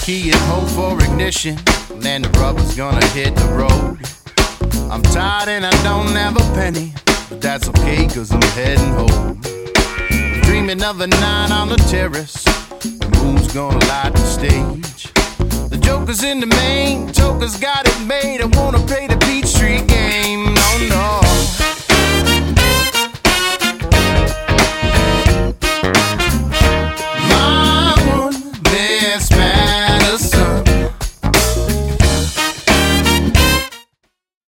key and hope for ignition, then the rubber's gonna hit the road. I'm tired and I don't have a penny, but that's okay cause I'm heading home. Dreaming of a night on the terrace, the moon's gonna light the stage. The joker's in the main, joker's got it made. I wanna play the Peachtree game.